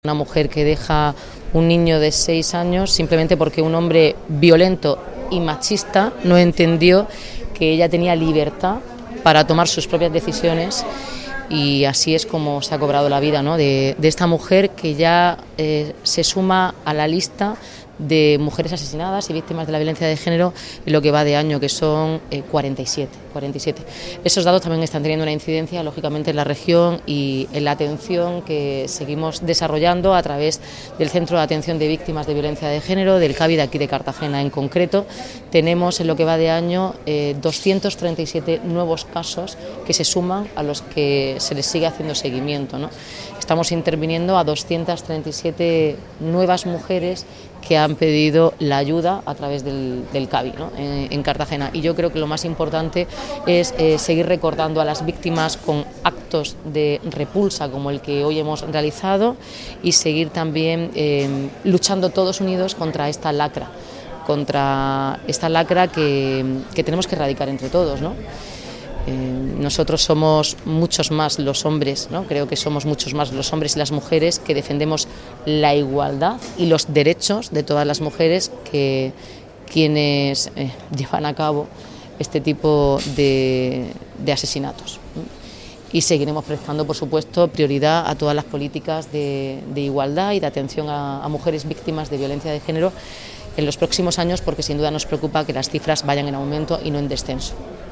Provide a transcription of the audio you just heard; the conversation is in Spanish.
Una mujer que deja un niño de 6 años simplemente porque un hombre violento y machista no entendió que ella tenía libertad para tomar sus propias decisiones, y así es como se ha cobrado la vida, ¿no?, de esta mujer que ya se suma a la lista de mujeres asesinadas y víctimas de la violencia de género en lo que va de año, que son 47. Esos datos también están teniendo una incidencia, lógicamente, en la región y en la atención que seguimos desarrollando a través del Centro de Atención de Víctimas de Violencia de Género, del CAVI de aquí de Cartagena en concreto. Tenemos en lo que va de año 237 nuevos casos que se suman a los que se les sigue haciendo seguimiento, ¿no? Estamos interviniendo a 237 nuevas mujeres que han pedido la ayuda a través del CAVI, ¿no?, en Cartagena. Y yo creo que lo más importante es seguir recordando a las víctimas con actos de repulsa como el que hoy hemos realizado, y seguir también luchando todos unidos contra esta lacra que tenemos que erradicar entre todos, ¿no? Nosotros somos muchos más los hombres, ¿no? Creo que somos muchos más los hombres y las mujeres que defendemos la igualdad y los derechos de todas las mujeres que quienes llevan a cabo este tipo de asesinatos. Y seguiremos prestando, por supuesto, prioridad a todas las políticas de igualdad y de atención a mujeres víctimas de violencia de género en los próximos años, porque sin duda nos preocupa que las cifras vayan en aumento y no en descenso.